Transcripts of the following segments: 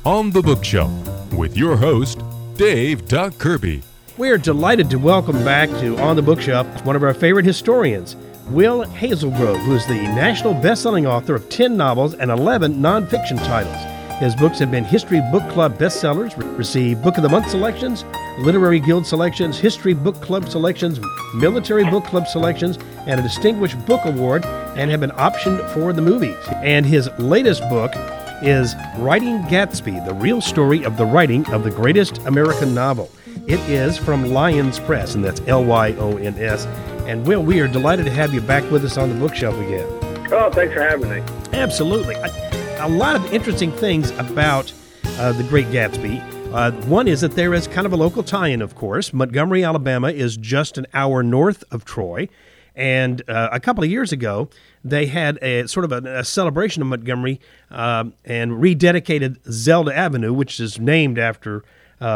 On the Bookshelf with your host, Dave Doug Kirby. We are delighted to welcome back to On the Bookshelf one of our favorite historians, Will Hazelgrove, who is the national best-selling author of 10 novels and 11 nonfiction titles. His books have been History Book Club bestsellers, received Book of the Month selections, Literary Guild selections, History Book Club selections, Military Book Club selections, and a Distinguished Book Award, and have been optioned for the movies. And his latest book is Writing Gatsby, the real story of the writing of the greatest American novel. It is from Lyons Press, and that's Lyons. And Will, we are delighted to have you back with us on the Bookshelf again. Oh, thanks for having me. Absolutely. A lot of interesting things about The Great Gatsby. One is that there is kind of a local tie-in, of course. Montgomery, Alabama is just an hour north of Troy. And a couple of years ago, they had a sort of a celebration of Montgomery and rededicated Zelda Avenue, which is named after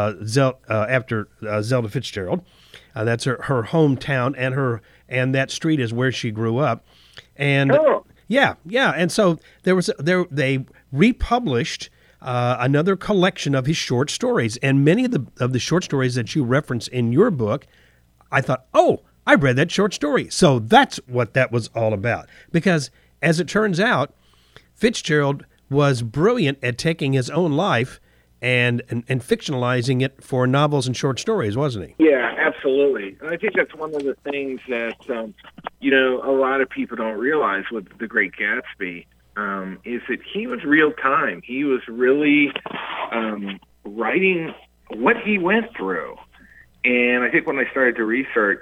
Zelda Fitzgerald. That's her hometown, and that street is where she grew up. And yeah, and so they republished another collection of his short stories, and many of the short stories that you reference in your book, I thought, oh, I read that short story. So that's what that was all about. Because as it turns out, Fitzgerald was brilliant at taking his own life and fictionalizing it for novels and short stories, wasn't he? Yeah, absolutely. And I think that's one of the things that, a lot of people don't realize with The Great Gatsby is that he was real time. He was really writing what he went through. And I think when I started to research,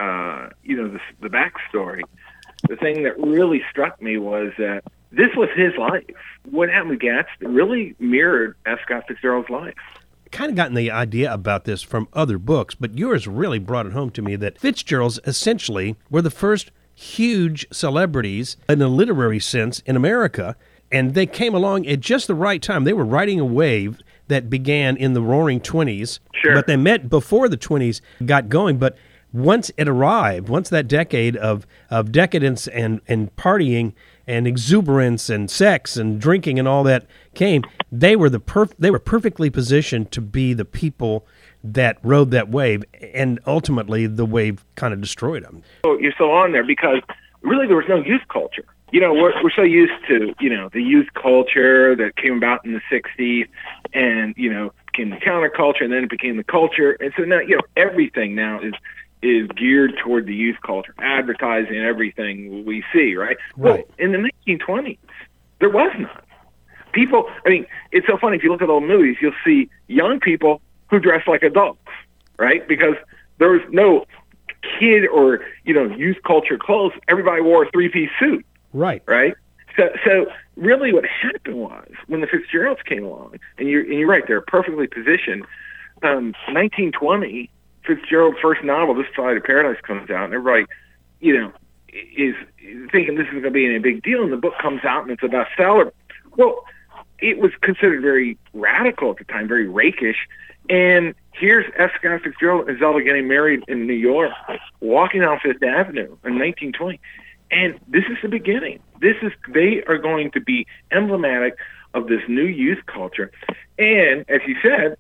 the backstory, the thing that really struck me was that this was his life. What happened with Gatsby really mirrored F. Scott Fitzgerald's life. Kind of gotten the idea about this from other books, but yours really brought it home to me that Fitzgeralds essentially were the first huge celebrities in a literary sense in America, and they came along at just the right time. They were riding a wave that began in the Roaring '20s, sure. But they met before the '20s got going. But once it arrived, once that decade of decadence and partying and exuberance and sex and drinking and all that came, they were perfectly positioned to be the people that rode that wave, and ultimately the wave kind of destroyed them. So you're still on there because really there was no youth culture. We're so used to, the youth culture that came about in the 60s and, became the counterculture, and then it became the culture. And so now, everything now is geared toward the youth culture, advertising everything we see, right? Well, in the 1920s, there was none. People, it's so funny. If you look at old movies, you'll see young people who dress like adults, right? Because there was no kid or, youth culture clothes. Everybody wore a three-piece suit. Right. So really what happened was when the Fitzgeralds came along, and you're right, they're perfectly positioned. 1920, Fitzgerald's first novel, This Side of Paradise, comes out, and everybody, is thinking this is going to be a big deal, and the book comes out, and it's a bestseller. Well, it was considered very radical at the time, very rakish, and here's F. Scott Fitzgerald and Zelda getting married in New York, walking down Fifth Avenue in 1920. And this is the beginning. They are going to be emblematic of this new youth culture. And as you said,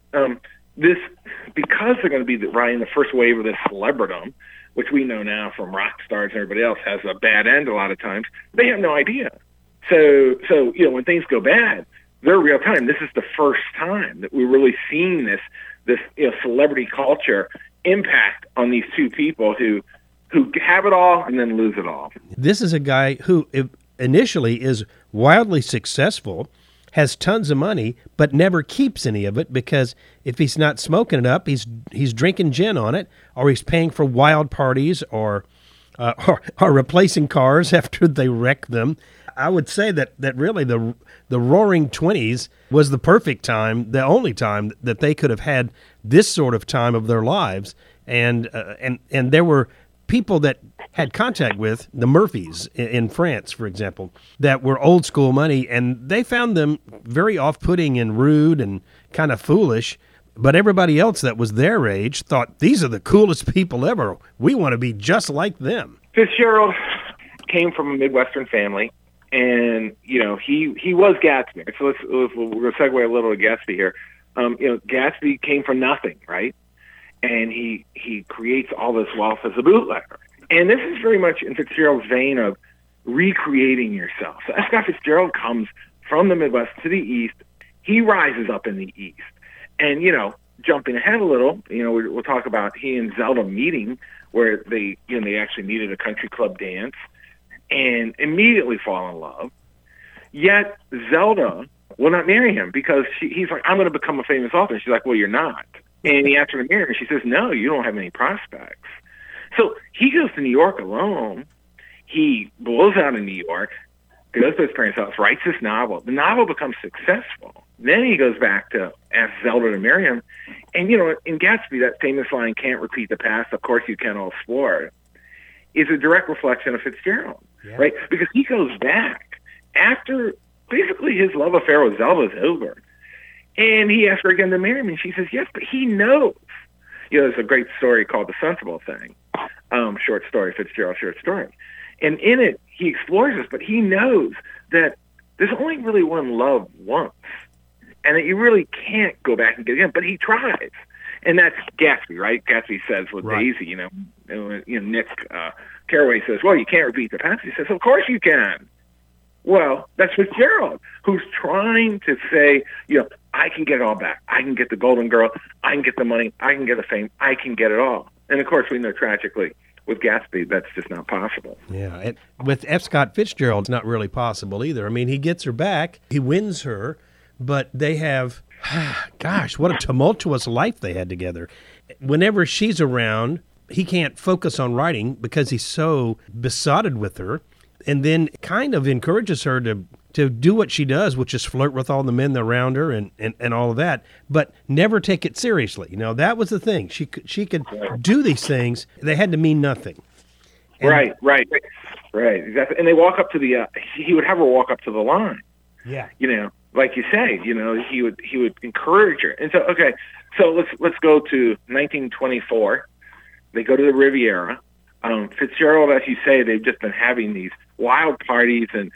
because they're going to be riding the first wave of this celebridom, which we know now from rock stars and everybody else has a bad end a lot of times, they have no idea. So when things go bad, they're real time. This is the first time that we're really seeing this celebrity culture impact on these two people who have it all and then lose it all. This is a guy who initially is wildly successful, has tons of money, but never keeps any of it because if he's not smoking it up, he's drinking gin on it, or he's paying for wild parties, or replacing cars after they wreck them. I would say that really the Roaring '20s was the perfect time, the only time that they could have had this sort of time of their lives, and there were people that had contact with the Murphys in France, for example, that were old school money, and they found them very off-putting and rude and kind of foolish. But everybody else that was their age thought, these are the coolest people ever. We want to be just like them. Fitzgerald came from a Midwestern family, And he was Gatsby. So we're going to segue a little to Gatsby here. Gatsby came from nothing, right? And he creates all this wealth as a bootlegger. And this is very much in Fitzgerald's vein of recreating yourself. So F. Scott Fitzgerald comes from the Midwest to the East. He rises up in the East. And, jumping ahead a little, we'll talk about he and Zelda meeting where they actually meet at a country club dance and immediately fall in love. Yet Zelda will not marry him because he's like, I'm going to become a famous author. She's like, well, you're not. And he asks her to marry her. She says, no, you don't have any prospects. So he goes to New York alone. He blows out in New York, goes to his parents' house, writes this novel. The novel becomes successful. Then he goes back to ask Zelda to marry him. And, in Gatsby, that famous line, can't repeat the past, of course you can, I'll explore it, is a direct reflection of Fitzgerald, right? Because he goes back after basically his love affair with Zelda is over. And he asks her again to marry him, and she says yes, but he knows. There's a great story called The Sensible Thing, short story, Fitzgerald short story. And in it, he explores this, but he knows that there's only really one love once, and that you really can't go back and get it again, but he tries. And that's Gatsby, right? Gatsby says with Daisy, Nick Carraway says, well, you can't repeat the past. He says, of course you can. Well, that's Fitzgerald, who's trying to say, I can get it all back. I can get the Golden Girl. I can get the money. I can get the fame. I can get it all. And, of course, we know tragically with Gatsby, that's just not possible. Yeah. With F. Scott Fitzgerald, it's not really possible either. I mean, he gets her back. He wins her. But they have, gosh, what a tumultuous life they had together. Whenever she's around, he can't focus on writing because he's so besotted with her. And then kind of encourages her to do what she does, which is flirt with all the men around her and all of that, but never take it seriously. That was the thing. She could do these things. They had to mean nothing. And Right, exactly. And they walk up to he would have her walk up to the line. Yeah. Like you say, he would encourage her. And so let's go to 1924. They go to the Riviera. Fitzgerald, as you say, they've just been having these wild parties and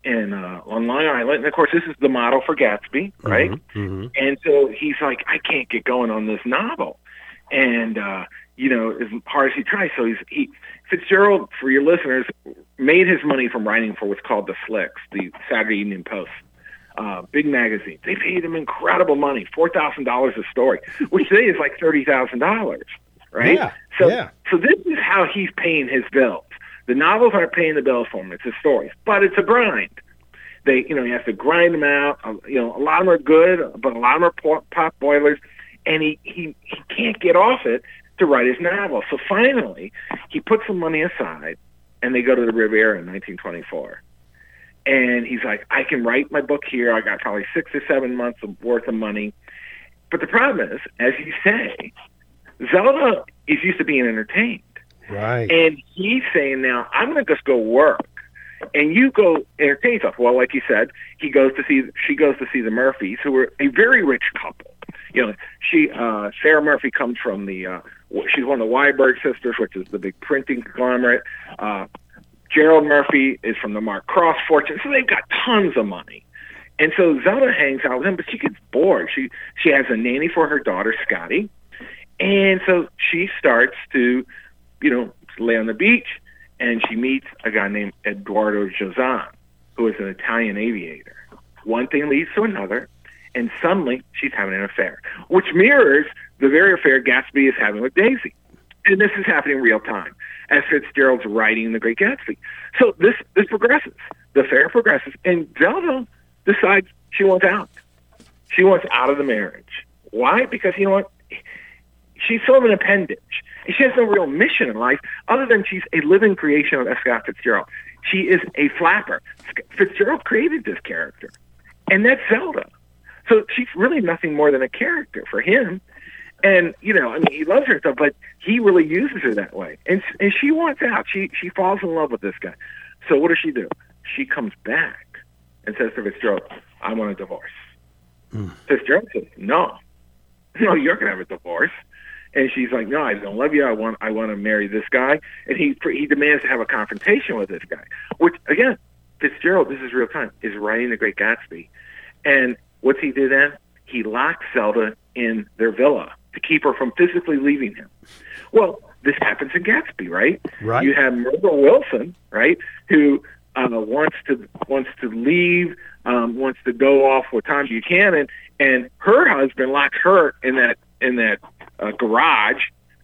on Long Island. And of course, this is the model for Gatsby, right? Mm-hmm. And so he's like, I can't get going on this novel. And, as hard as he tries. So Fitzgerald, for your listeners, made his money from writing for what's called the Flicks, the Saturday Evening Post. Big magazine. They paid him incredible money, $4,000 a story, which today is like $30,000, right? Yeah. So this is how he's paying his bills. The novels aren't paying the bills for him; it's his stories, but it's a grind. He has to grind them out. A lot of them are good, but a lot of them are pot boilers, and he can't get off it to write his novel. So finally, he puts some money aside, and they go to the Riviera in 1924. And he's like, I can write my book here. I got probably 6 or 7 months worth of money. But the problem is, as you say, Zelda is used to being entertained. Right. And he's saying now, I'm going to just go work. And you go entertain yourself. Well, like you said, she goes to see the Murphys, who were a very rich couple. Sarah Murphy comes from she's one of the Weiberg sisters, which is the big printing conglomerate. Gerald Murphy is from the Mark Cross fortune, so they've got tons of money. And so Zelda hangs out with him, but she gets bored. She has a nanny for her daughter, Scotty. And so she starts to, lay on the beach, and she meets a guy named Eduardo Jozan, who is an Italian aviator. One thing leads to another, and suddenly she's having an affair, which mirrors the very affair Gatsby is having with Daisy. And this is happening in real time as Fitzgerald's writing The Great Gatsby. So this progresses. The affair progresses, and Zelda decides she wants out. She wants out of the marriage. Why? Because, she's sort of an appendage. And she has no real mission in life other than she's a living creation of F. Scott Fitzgerald. She is a flapper. Fitzgerald created this character, and that's Zelda. So she's really nothing more than a character for him. And, he loves her stuff, but he really uses her that way. And she wants out. She falls in love with this guy. So what does she do? She comes back and says to Fitzgerald, I want a divorce. Fitzgerald says, no, you're going to have a divorce. And she's like, no, I don't love you. I want to marry this guy. And he demands to have a confrontation with this guy, which, again, Fitzgerald, this is real time, is writing The Great Gatsby. And what's he do then? He locks Zelda in their villa to keep her from physically leaving him. Well, this happens in Gatsby, right? Right. You have Myrtle Wilson, right, who wants to leave, wants to go off with Tom Buchanan, and her husband locks her in that garage,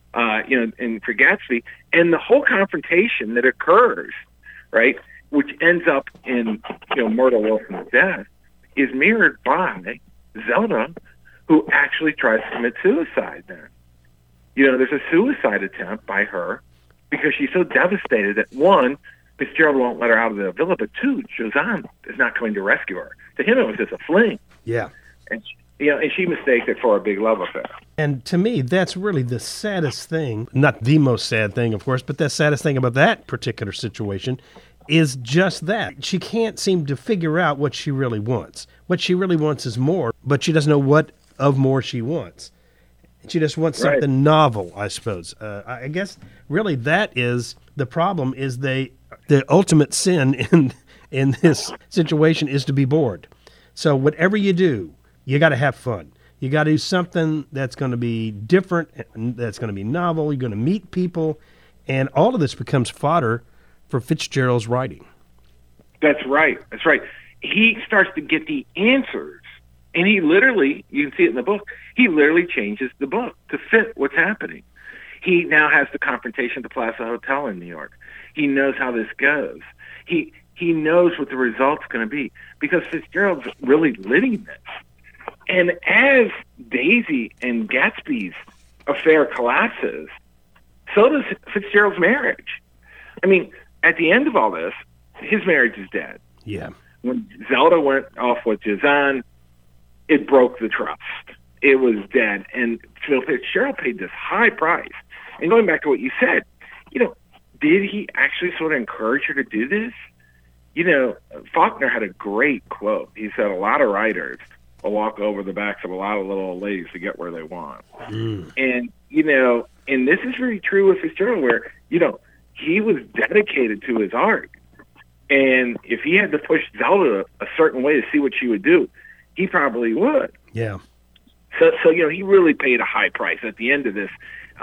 for Gatsby, and the whole confrontation that occurs, right, which ends up in Myrtle Wilson's death, is mirrored by Zelda, who actually tries to commit suicide then. There's a suicide attempt by her because she's so devastated that, one, Fitzgerald won't let her out of the villa, but two, Jozan is not coming to rescue her. To him, it was just a fling. Yeah. And she mistakes it for a big love affair. And to me, that's really the saddest thing, not the most sad thing, of course, but the saddest thing about that particular situation is just that. She can't seem to figure out what she really wants. What she really wants is more, but she doesn't know what of more she wants. She just wants something novel, I suppose. I guess really that is the problem, is the ultimate sin in this situation is to be bored. So whatever you do, you got to have fun. You got to do something that's going to be different, that's going to be novel. You're going to meet people, and all of this becomes fodder for Fitzgerald's writing. That's right. That's right. He starts to get the answers, and he literally, you can see it in the book, he literally changes the book to fit what's happening. He now has the confrontation at the Plaza Hotel in New York. He knows how this goes. He knows what the result's going to be because Fitzgerald's really living this. And as Daisy and Gatsby's affair collapses, so does Fitzgerald's marriage. I mean, at the end of all this, his marriage is dead. Yeah. When Zelda went off with Jozan, it broke the trust. It was dead. And Phil Fitzgerald paid this high price. And going back to what you said, did he actually sort of encourage her to do this? Faulkner had a great quote. He said, a lot of writers will walk over the backs of a lot of little old ladies to get where they want. And, and this is very true with Fitzgerald, where, he was dedicated to his art. And if he had to push Zelda a certain way to see what she would do, he probably would. Yeah. So he really paid a high price at the end of this.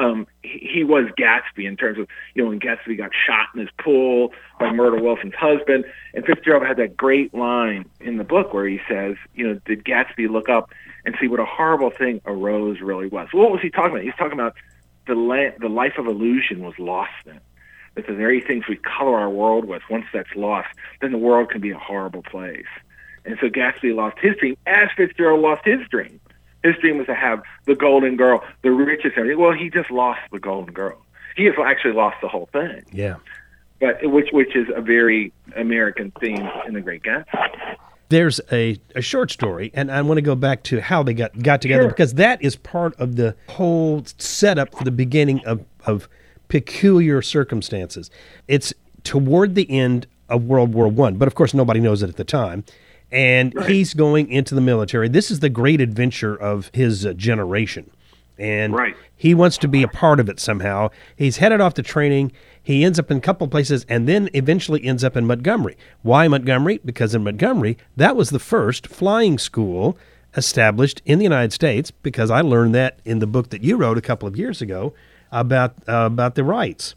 He was Gatsby in terms of, when Gatsby got shot in his pool by Myrtle Wilson's husband. And Fitzgerald had that great line in the book where he says, did Gatsby look up and see what a horrible thing a rose really was? Well, what was he talking about? He's talking about the life of illusion was lost then. That the very things we color our world with, once that's lost, then the world can be a horrible place. And so Gatsby lost his dream as Fitzgerald lost his dream. His dream was to have the golden girl, the richest everything. Well, he just lost the golden girl. He has actually lost the whole thing. Yeah. But which is a very American theme in The Great Gatsby. There's a short story, and I want to go back to how they got together, because that is part of the whole setup for the beginning of Peculiar Circumstances. It's toward the end of World War I, but of course nobody knows it at the time. And he's going into the military. This is the great adventure of his generation. And he wants to be a part of it somehow. He's headed off to training. He ends up in a couple places and then eventually ends up in Montgomery. Why Montgomery? Because in Montgomery, that was the first flying school established in the United States, because I learned that in the book that you wrote a couple of years ago about the Wrights.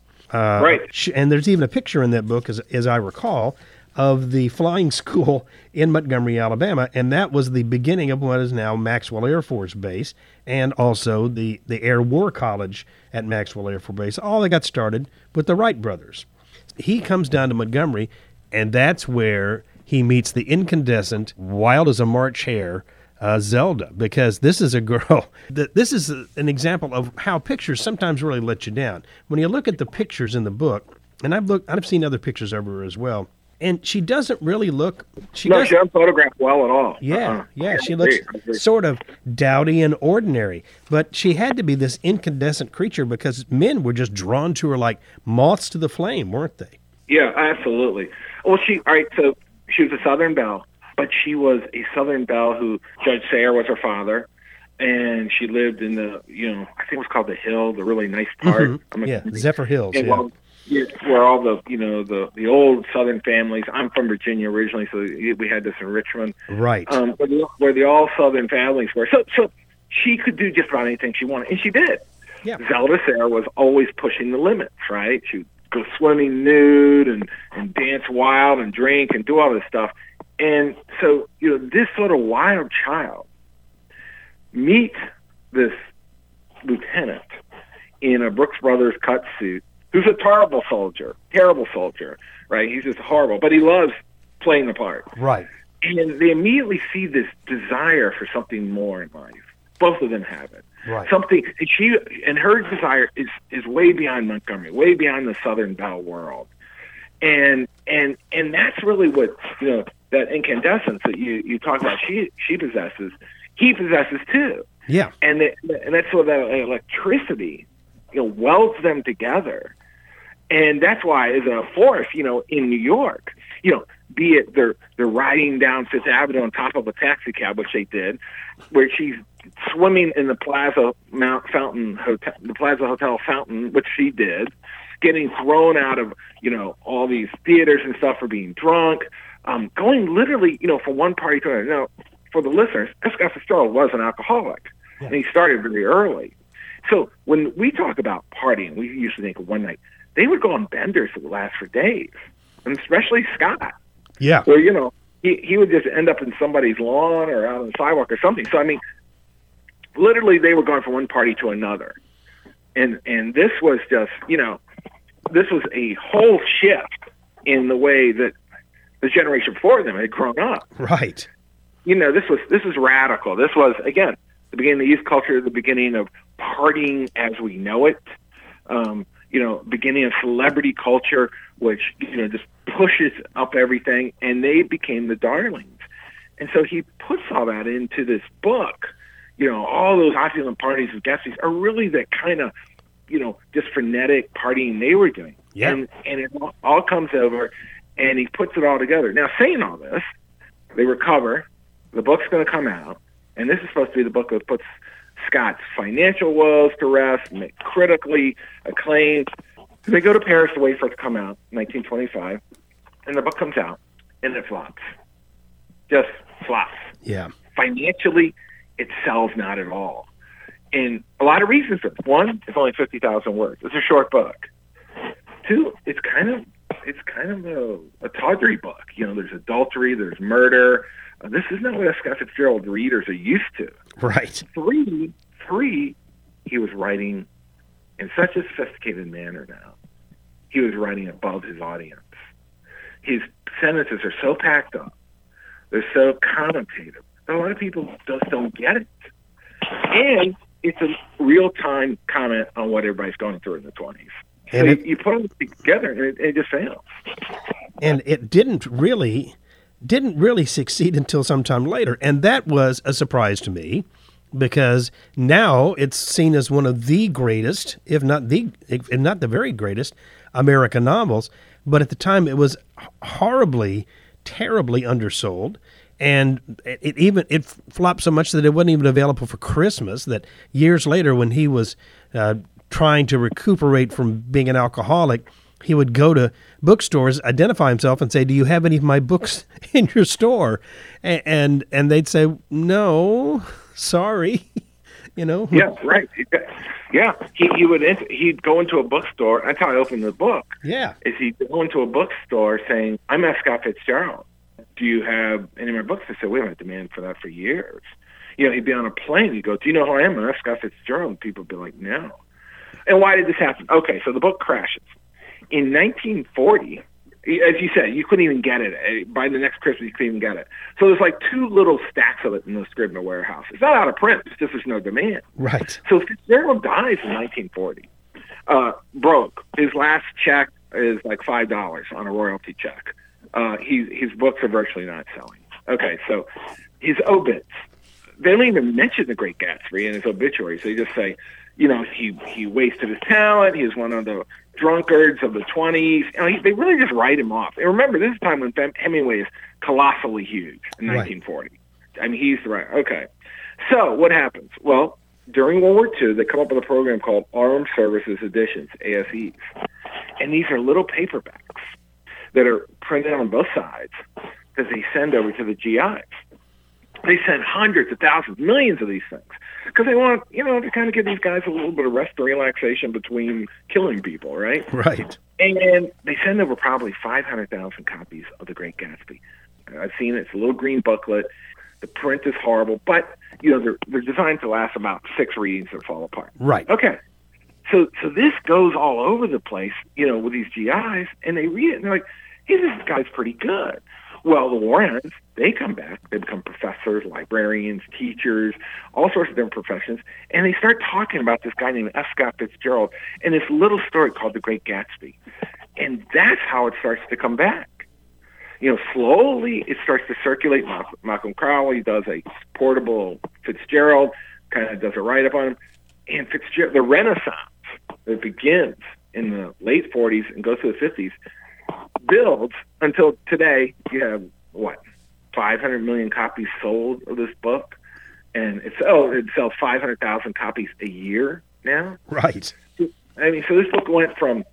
And there's even a picture in that book, as I recall, of the flying school in Montgomery, Alabama, and that was the beginning of what is now Maxwell Air Force Base, and also the Air War College at Maxwell Air Force Base. All that got started with the Wright brothers. He comes down to Montgomery, and that's where he meets the incandescent, wild as a March hare, Zelda, because this is a girl. This is an example of how pictures sometimes really let you down. When you look at the pictures in the book, and I've seen other pictures of her as well, and she doesn't really look. She doesn't photograph well at all. Yeah, she looks sort of dowdy and ordinary, but she had to be this incandescent creature because men were just drawn to her like moths to the flame, weren't they? Yeah, absolutely. Well, so she was a Southern belle, but she was a Southern belle who Judge Sayre was her father, and she lived in the, I think it was called the Hill, the really nice part. Mm-hmm. Zephyr Hills. where all the the old Southern families. I'm from Virginia originally, so we had this in Richmond, Right. Where the all Southern families were. So she could do just about anything she wanted, and she did. Yeah. Zelda Sarah was always pushing the limits, right? She would go swimming nude and dance wild and drink and do all this stuff. And so, this sort of wild child meets this lieutenant in a Brooks Brothers cut suit who's a terrible soldier, right? He's just horrible, but he loves playing the part. Right. And they immediately see this desire for something more in life. Both of them have it. Right. Something, and her desire is way beyond Montgomery, way beyond the Southern Belle world. And that's really what, that incandescence that you talk about, she possesses, he possesses too. Yeah. And that's sort of that electricity, welds them together. And that's why, as a force, in New York, be it they're riding down Fifth Avenue on top of a taxi cab, which they did, where she's swimming in the Plaza Hotel fountain, which she did, getting thrown out of all these theaters and stuff for being drunk, going literally from one party to another. Now, for the listeners, F. Scott Fitzgerald was an alcoholic, and he started very early. So when we talk about partying, we usually think of one night. They would go on benders that would last for days, and especially Scott. Yeah. Where, he would just end up in somebody's lawn or out on the sidewalk or something. So, I mean, literally they were going from one party to another. And this was just, this was a whole shift in the way that the generation before them had grown up. Right. This was radical. This was, again, the beginning of youth culture, the beginning of partying as we know it. Beginning of celebrity culture, which, just pushes up everything, and they became the darlings. And so he puts all that into this book. All those opulent parties with Gatsby's are really the kind of, just frenetic partying they were doing. Yeah. And it all comes over, and he puts it all together. Now, saying all this, they recover, the book's going to come out, and this is supposed to be the book that puts Scott's financial woes to rest, critically acclaimed. They go to Paris to wait for it to come out, 1925, and the book comes out, and it flops. Just flops. Yeah. Financially, it sells not at all. And a lot of reasons for it. One, it's only 50,000 words. It's a short book. Two, it's kind of a tawdry book. There's adultery, there's murder. This is not what F. Scott Fitzgerald readers are used to. Right. Three, he was writing in such a sophisticated manner now. He was writing above his audience. His sentences are so packed up. They're so connotative. A lot of people just don't get it. And it's a real-time comment on what everybody's going through in the 20s. So you put them together, and it just fails. And it didn't really succeed until sometime later. And that was a surprise to me, because now it's seen as one of the greatest, if not the very greatest, American novels. But at the time, it was horribly, terribly undersold. And it flopped so much that it wasn't even available for Christmas, that years later, when he was trying to recuperate from being an alcoholic, he would go to bookstores, identify himself, and say, "Do you have any of my books in your store?" And they'd say, "No, sorry." Yeah, right. Yeah, he'd go into a bookstore. That's how I opened the book. Yeah, is he'd go into a bookstore saying, "I'm F. Scott Fitzgerald. Do you have any of my books?" I said, "We haven't had demand for that for years." He'd be on a plane. He'd go, "Do you know who I am? I'm F. Scott Fitzgerald." And people would be like, "No." And why did this happen? Okay, so the book crashes. In 1940, as you said, you couldn't even get it. By the next Christmas, you couldn't even get it. So there's like two little stacks of it in the Scribner warehouse. It's not out of print. It's just there's no demand. Right. So Fitzgerald dies in 1940. Broke. His last check is like $5 on a royalty check. His books are virtually not selling. Okay, so his obits. They don't even mention The Great Gatsby in his obituary. So they just say, he wasted his talent. He was one of the drunkards of the 20s. They really just write him off. And remember, this is a time when Hemingway is colossally huge in 1940. I mean, he's the right. Okay. So what happens? Well, during World War II, they come up with a program called Armed Services Editions, ASEs. And these are little paperbacks that are printed on both sides that they send over to the GIs. They send hundreds of thousands, millions of these things because they want, to kind of give these guys a little bit of rest and relaxation between killing people, right? Right. And they send over probably 500,000 copies of The Great Gatsby. I've seen it. It's a little green booklet. The print is horrible, but, they're designed to last about 6 readings and fall apart. Right. Okay. So this goes all over the place, with these GIs, and they read it, and they're like, hey, this guy's pretty good. Well, the Warrens, they come back. They become professors, librarians, teachers, all sorts of different professions, and they start talking about this guy named F. Scott Fitzgerald and this little story called The Great Gatsby. And that's how it starts to come back. Slowly it starts to circulate. Malcolm Crowley does a portable Fitzgerald, kind of does a write-up on him. And Fitzgerald, the Renaissance that begins in the late 40s and goes to the 50s, builds until today. You have 500 million copies sold of this book, and it sells 500,000 copies a year now. Right. I mean, so this book went from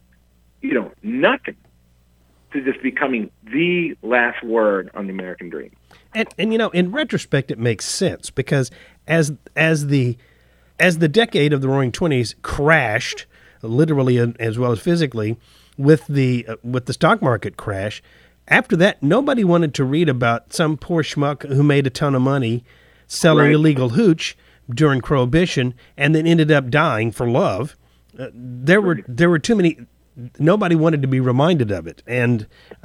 nothing to just becoming the last word on the American dream. And in retrospect, it makes sense because as the decade of the Roaring '20s crashed, literally as well as physically, with the stock market crash, after that, nobody wanted to read about some poor schmuck who made a ton of money selling illegal hooch during Prohibition and then ended up dying for love. There were too many. Nobody wanted to be reminded of it, and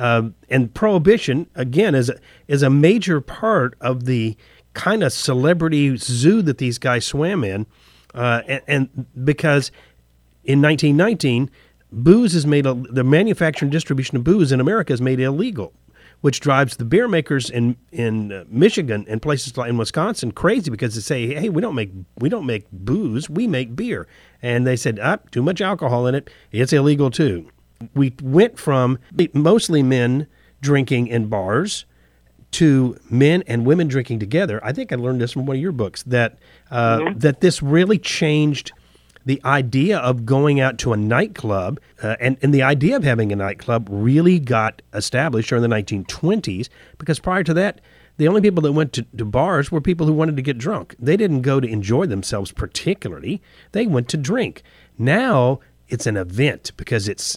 Prohibition again is a major part of the kind of celebrity zoo that these guys swam in, and because in 1919. Booze is made, the manufacture and distribution of booze in America is made illegal, which drives the beer makers in Michigan and places like in Wisconsin crazy because they say, hey, we don't make booze, we make beer. And they said, too much alcohol in it, it's illegal too. We went from mostly men drinking in bars to men and women drinking together. I think I learned this from one of your books, that that this really changed the idea of going out to a nightclub, and the idea of having a nightclub really got established during the 1920s, because prior to that, the only people that went to bars were people who wanted to get drunk. They didn't go to enjoy themselves particularly. They went to drink. Now it's an event because it's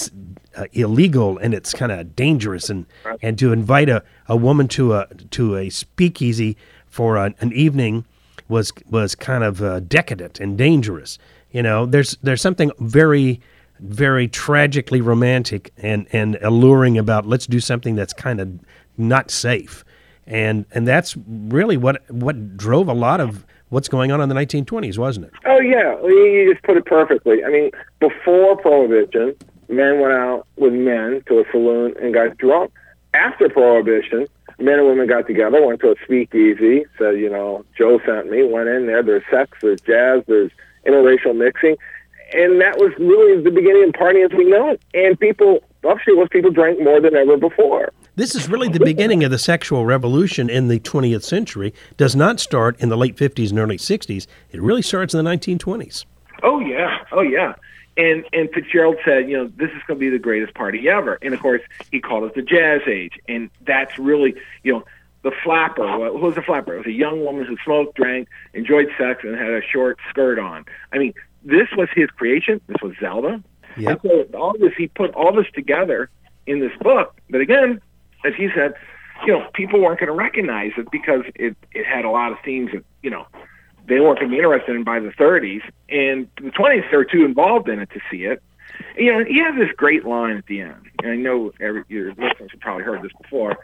illegal and it's kind of dangerous, and to invite a woman to a speakeasy for an evening was kind of decadent and dangerous. There's something very, very tragically romantic and alluring about let's do something that's kind of not safe, and that's really what drove a lot of what's going on in the 1920s, wasn't it? Oh yeah, you just put it perfectly. I mean, before Prohibition, men went out with men to a saloon and got drunk. After Prohibition, men and women got together, went to a speakeasy, said, Joe sent me, went in there, there's sex, there's jazz, there's interracial mixing, and that was really the beginning of partying as we know it. And people drank more than ever before. This is really the beginning of the sexual revolution in the 20th century. Does not start in the late 50s and early 60s. It really starts in the 1920s. Oh, yeah. And Fitzgerald said, this is going to be the greatest party ever. And, of course, he called it the Jazz Age. And that's really, the flapper. What was a flapper? It was a young woman who smoked, drank, enjoyed sex, and had a short skirt on. I mean, this was his creation. This was Zelda. Yep. And so he put all this together in this book. But again, as he said, people weren't going to recognize it because it had a lot of themes that, they weren't going to be interested in by the 30s. And the 20s, they were too involved in it to see it. And, he has this great line at the end. And I know your listeners have probably heard this before.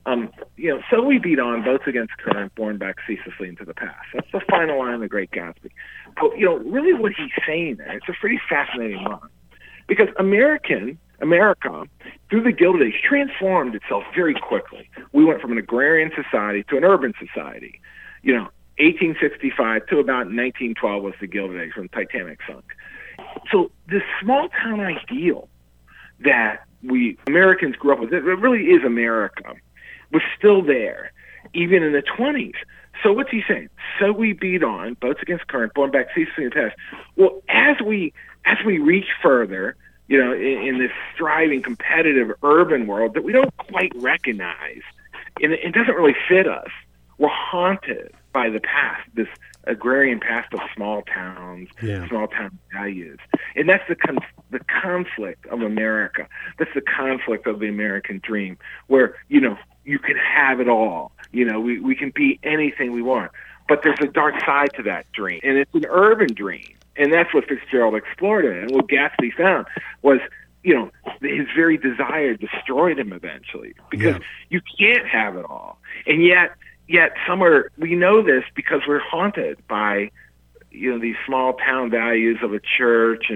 So we beat on, boats against current, borne back ceaselessly into the past. That's the final line of The Great Gatsby. But, really what he's saying there, it's a pretty fascinating line. Because America, through the Gilded Age, transformed itself very quickly. We went from an agrarian society to an urban society. 1865 to about 1912 was the Gilded Age when Titanic sunk. So this small town ideal that we Americans grew up with, it really is America, was still there, even in the 20s. So what's he saying? So we beat on, boats against current, borne back ceaselessly in the past. Well, as we reach further, in this striving, competitive urban world that we don't quite recognize. And it doesn't really fit us. We're haunted by the past, this agrarian past of small towns, small town values. And that's the conflict of America. That's the conflict of the American dream, where, you can have it all. We can be anything we want. But there's a dark side to that dream, and it's an urban dream. And that's what Fitzgerald explored in. And what Gatsby found was, his very desire destroyed him eventually, because you can't have it all. And yet somewhere we know this because we're haunted by, these small town values of a church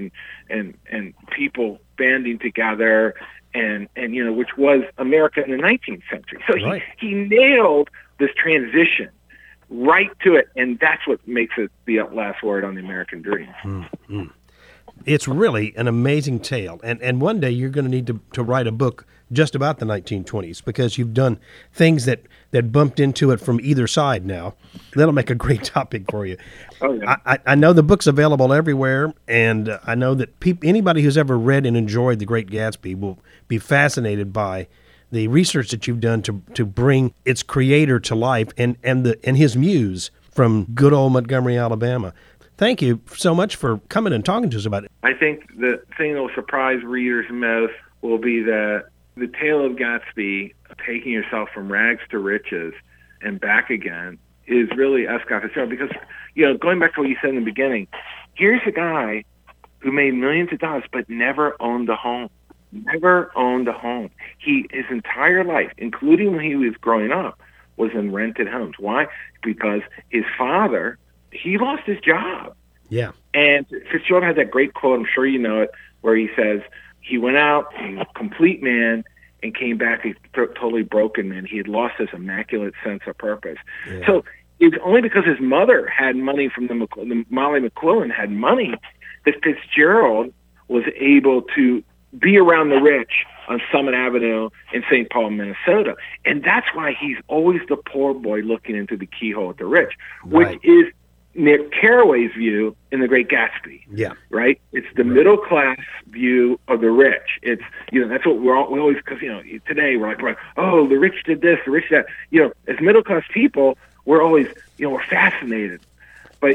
and people banding together and which was America in the 19th century. So he nailed this transition right to it, and that's what makes it the last word on the American dream. Mm-hmm. It's really an amazing tale, and one day you're going to need to write a book just about the 1920s, because you've done things that bumped into it from either side now. That'll make a great topic for you. Oh, yeah. I know the book's available everywhere, and I know that anybody who's ever read and enjoyed The Great Gatsby will be fascinated by the research that you've done to bring its creator to life and his muse from good old Montgomery, Alabama. Thank you so much for coming and talking to us about it. I think the thing that will surprise readers most will be that the tale of Gatsby, taking yourself from rags to riches and back again, is really F. Scott Fitzgerald. Because, going back to what you said in the beginning, here's a guy who made millions of dollars but never owned a home. Never owned a home. His entire life, including when he was growing up, was in rented homes. Why? Because his father, he lost his job. Yeah. And Fitzgerald had that great quote, I'm sure you know it, where he says, he went out, he was a complete man, and came back a totally broken man. He had lost his immaculate sense of purpose. Yeah. So it's only because his mother had money from the Molly McQuillan had money that Fitzgerald was able to be around the rich on Summit Avenue in St. Paul, Minnesota. And that's why he's always the poor boy looking into the keyhole at the rich, which is Nick Carraway's view in The Great Gatsby. Yeah. Right? It's the middle class view of the rich. It's, that's what we always, because, today we're like, oh, the rich did this, the rich did that. As middle class people, we're always, we're fascinated. But,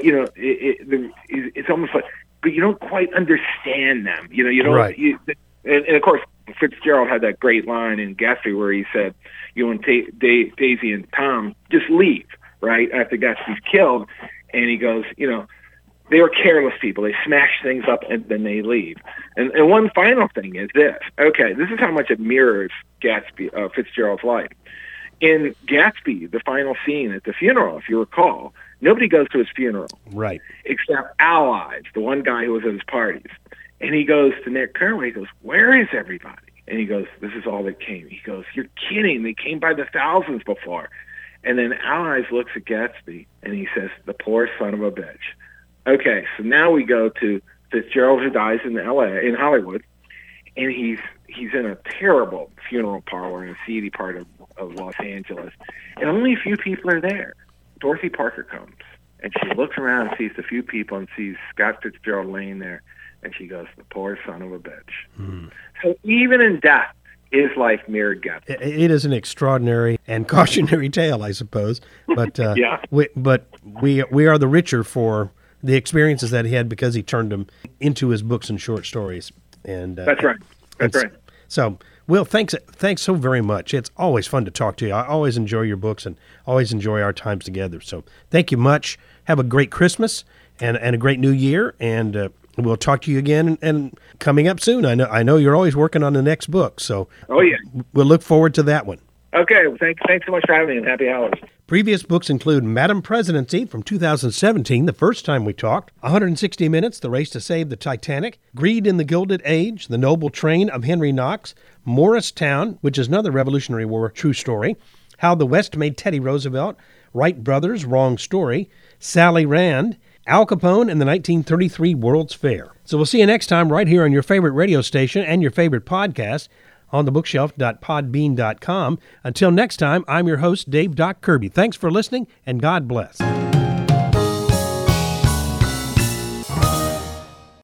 it's almost like, but you don't quite understand them. You don't. Right. And of course, Fitzgerald had that great line in Gatsby where he said, when Daisy and Tom just leave, right, after Gatsby's killed, and he goes, they were careless people. They smash things up and then they leave. And one final thing is this. Okay, this is how much it mirrors Gatsby, Fitzgerald's life. In Gatsby, the final scene at the funeral, if you recall, nobody goes to his funeral. Right. Except Al Ives, the one guy who was at his parties. And he goes to Nick Carraway, he goes, where is everybody? And he goes, this is all that came. He goes, you're kidding. They came by the thousands before. And then Al Ives looks at Gatsby and he says, the poor son of a bitch. Okay, so now we go to Fitzgerald, who dies in in Hollywood, and he's in a terrible funeral parlor in a seedy part of Los Angeles, and only a few people are there. Dorothy Parker comes, and she looks around and sees a few people and sees Scott Fitzgerald laying there, and she goes, the poor son of a bitch. Mm. So even in death, his life mirrored Gatsby. It is an extraordinary and cautionary tale, I suppose, but yeah. we are the richer for the experiences that he had because he turned them into his books and short stories. And that's right. That's right. So, Will, thanks so very much. It's always fun to talk to you. I always enjoy your books and always enjoy our times together. So thank you much. Have a great Christmas and a great New Year, and we'll talk to you again and coming up soon. I know you're always working on the next book, so we'll look forward to that one. Okay, thanks so much for having me, and happy holidays. Previous books include Madam Presidency from 2017, the first time we talked, 160 Minutes, The Race to Save the Titanic, Greed in the Gilded Age, The Noble Train of Henry Knox, Morristown, which is another Revolutionary War true story, How the West Made Teddy Roosevelt, Wright Brothers, Wrong Story, Sally Rand, Al Capone, and the 1933 World's Fair. So we'll see you next time right here on your favorite radio station and your favorite podcast, on thebookshelf.podbean.com. Until next time, I'm your host, Dave Doc Kirby. Thanks for listening, and God bless.